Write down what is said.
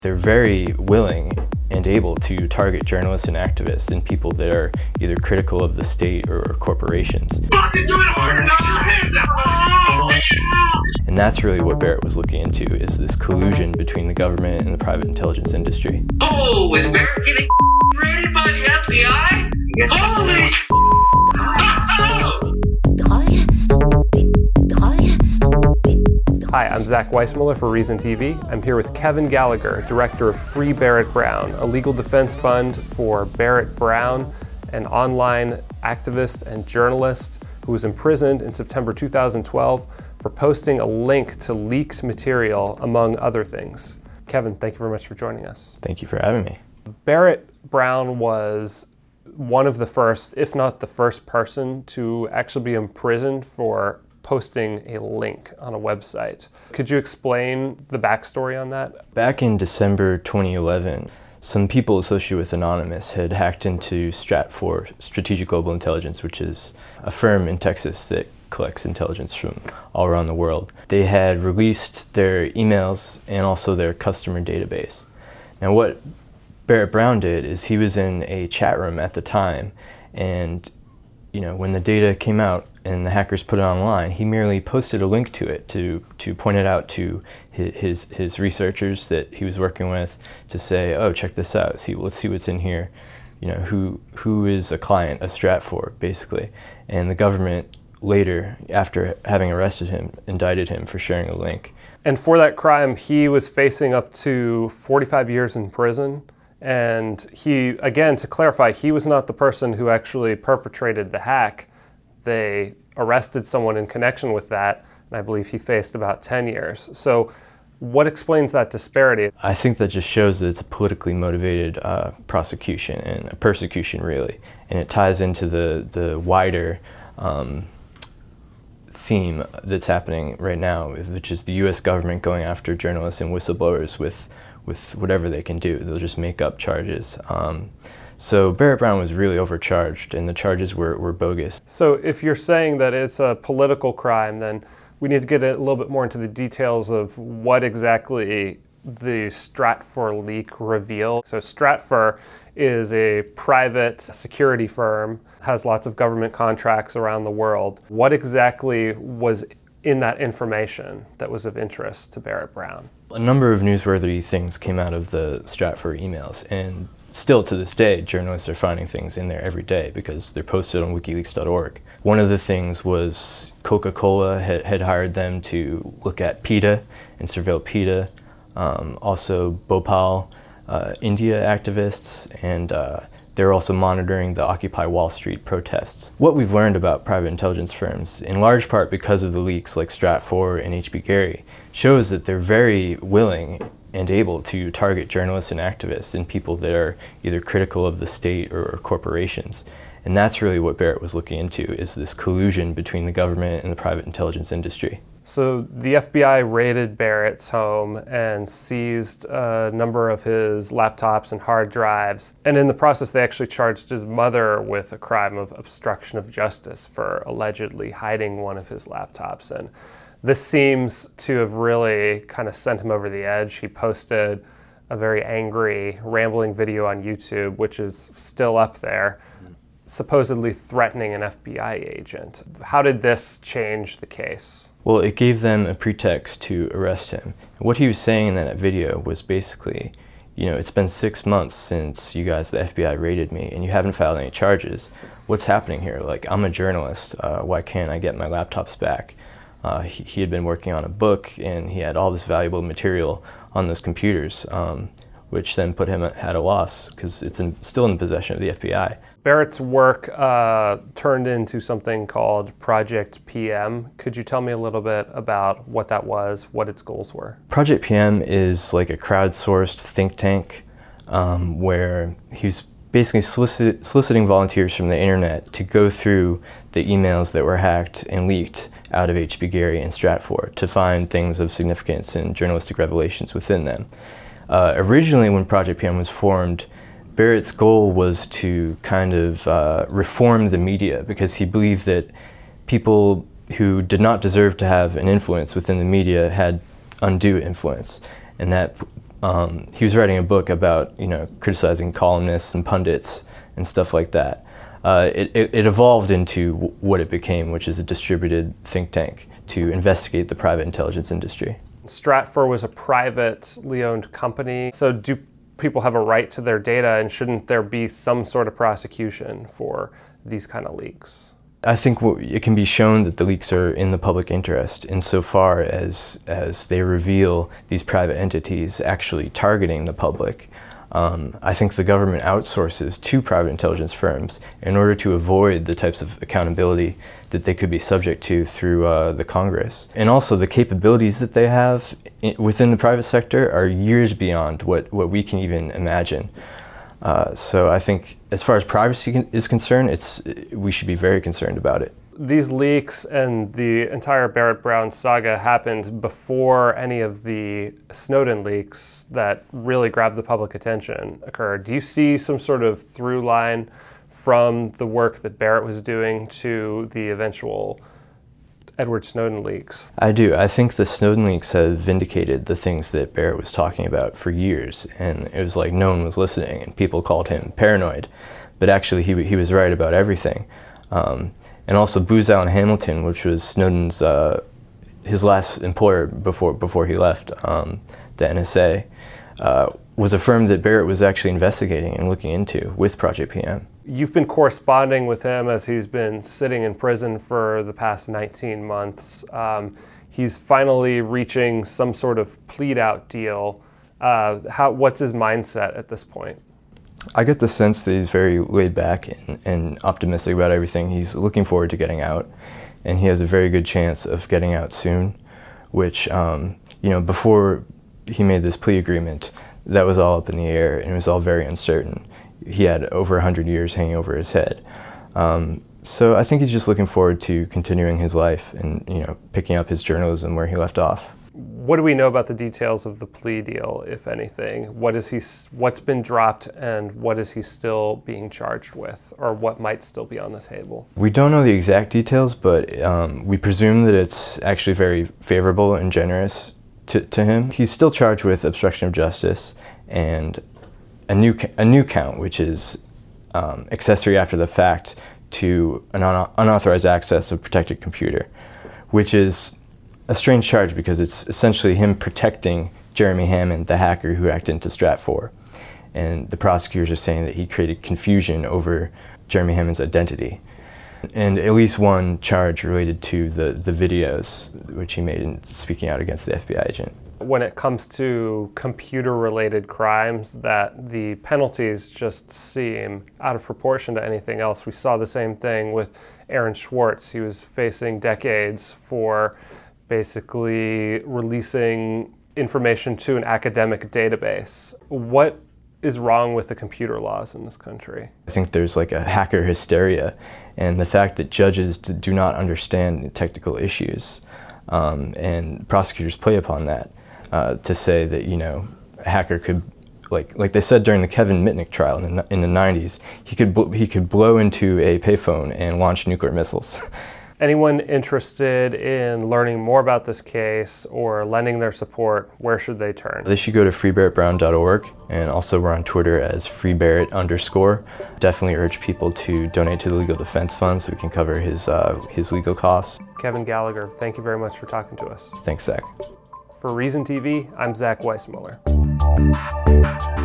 They're very willing and able to target journalists and activists and people that are either critical of the state or corporations. Fucking do it harder, knock your hands out! And that's really what Barrett was looking into, is this collusion between the government and the private intelligence industry. Oh, is Barrett getting raided by the FBI? Holy Hi, I'm Zach Weissmuller for Reason TV. I'm here with Kevin Gallagher, director of Free Barrett Brown, a legal defense fund for Barrett Brown, an online activist and journalist who was imprisoned in September 2012 for posting a link to leaked material, among other things. Kevin, thank you very much for joining us. Thank you for having me. Barrett Brown was one of the first, if not the first person to actually be imprisoned for posting a link on a website. Could you explain the backstory on that? Back in December 2011, some people associated with Anonymous had hacked into Stratfor, Strategic Global Intelligence, which is a firm in Texas that collects intelligence from all around the world. They had released their emails and also their customer database. Now what Barrett Brown did is he was in a chat room at the time, and when the data came out and the hackers put it online, he merely posted a link to it to point it out to his researchers that he was working with, to say, oh, check this out, let's see what's in here, who is a client of Stratfor, basically. And the government later, after having arrested him, indicted him for sharing a link. And for that crime, he was facing up to 45 years in prison. And he, again, to clarify, he was not the person who actually perpetrated the hack. They arrested someone in connection with that, and I believe he faced about 10 years. So what explains that disparity? I think that just shows that it's a politically motivated prosecution and a persecution, really. And it ties into the wider theme that's happening right now, which is the U.S. government going after journalists and whistleblowers with whatever they can do. They'll just make up charges. So Barrett Brown was really overcharged, and the charges were bogus. So if you're saying that it's a political crime, then we need to get a little bit more into the details of what exactly the Stratfor leak revealed. So Stratfor is a private security firm, has lots of government contracts around the world. What exactly was in that information that was of interest to Barrett Brown? A number of newsworthy things came out of the Stratfor emails, and still to this day, journalists are finding things in there every day because they're posted on WikiLeaks.org. One of the things was Coca-Cola had hired them to look at PETA and surveil PETA. Also Bhopal, India activists, and they're also monitoring the Occupy Wall Street protests. What we've learned about private intelligence firms, in large part because of the leaks like Stratfor and H.B. Gary, shows that they're very willing and able to target journalists and activists and people that are either critical of the state or corporations. And that's really what Barrett was looking into, is this collusion between the government and the private intelligence industry. So the FBI raided Barrett's home and seized a number of his laptops and hard drives. And in the process, they actually charged his mother with a crime of obstruction of justice for allegedly hiding one of his laptops. And this seems to have really kind of sent him over the edge. He posted a very angry, rambling video on YouTube, which is still up there, supposedly threatening an FBI agent. How did this change the case? Well, it gave them a pretext to arrest him. What he was saying in that video was basically, it's been 6 months since you guys, the FBI, raided me, and you haven't filed any charges. What's happening here? Like, I'm a journalist. Why can't I get my laptops back? He had been working on a book, and he had all this valuable material on those computers, which then put him at a loss because it's still in possession of the FBI. Barrett's work turned into something called Project PM. Could you tell me a little bit about what that was, what its goals were? Project PM is like a crowdsourced think tank where he's basically soliciting volunteers from the internet to go through the emails that were hacked and leaked out of H.B. Gary and Stratfor to find things of significance and journalistic revelations within them. Originally, when Project PM was formed, Barrett's goal was to kind of reform the media because he believed that people who did not deserve to have an influence within the media had undue influence, and that he was writing a book about, criticizing columnists and pundits and stuff like that. It evolved into what it became, which is a distributed think tank to investigate the private intelligence industry. Stratfor was a privately owned company. So do people have a right to their data, and shouldn't there be some sort of prosecution for these kind of leaks? I think it can be shown that the leaks are in the public interest insofar as they reveal these private entities actually targeting the public. I think the government outsources to private intelligence firms in order to avoid the types of accountability that they could be subject to through the Congress. And also the capabilities that they have within the private sector are years beyond what we can even imagine. So I think as far as privacy is concerned, we should be very concerned about it. These leaks and the entire Barrett Brown saga happened before any of the Snowden leaks that really grabbed the public attention occurred. Do you see some sort of through line from the work that Barrett was doing to the eventual Edward Snowden leaks? I do. I think the Snowden leaks have vindicated the things that Barrett was talking about for years, and it was like no one was listening, and people called him paranoid, but actually he was right about everything. And also Booz Allen Hamilton, which was Snowden's his last employer before he left the NSA, was a firm that Barrett was actually investigating and looking into with Project PM. You've been corresponding with him as he's been sitting in prison for the past 19 months. He's finally reaching some sort of plead-out deal. What's his mindset at this point? I get the sense that he's very laid back and optimistic about everything. He's looking forward to getting out, and he has a very good chance of getting out soon, which, before he made this plea agreement, that was all up in the air, and it was all very uncertain. He had over 100 years hanging over his head. So I think he's just looking forward to continuing his life and, picking up his journalism where he left off. What do we know about the details of the plea deal, if anything? What's been dropped, and what is he still being charged with, or what might still be on the table? We don't know the exact details, but we presume that it's actually very favorable and generous to him. He's still charged with obstruction of justice and a new count, which is accessory after the fact to an unauthorized access of protected computer, which is a strange charge because it's essentially him protecting Jeremy Hammond, the hacker who hacked into Stratfor. And the prosecutors are saying that he created confusion over Jeremy Hammond's identity. And at least one charge related to the videos which he made in speaking out against the FBI agent. When it comes to computer-related crimes, that the penalties just seem out of proportion to anything else. We saw the same thing with Aaron Swartz. He was facing decades for basically releasing information to an academic database. What is wrong with the computer laws in this country? I think there's like a hacker hysteria, and the fact that judges do not understand technical issues, and prosecutors play upon that to say that a hacker could, like they said during the Kevin Mitnick trial in the 90s, he could blow into a payphone and launch nuclear missiles. Anyone interested in learning more about this case or lending their support, where should they turn? They should go to freebarrettbrown.org, and also we're on Twitter as freebarrett_. Definitely urge people to donate to the Legal Defense Fund so we can cover his legal costs. Kevin Gallagher, thank you very much for talking to us. Thanks, Zach. For Reason TV, I'm Zach Weissmuller.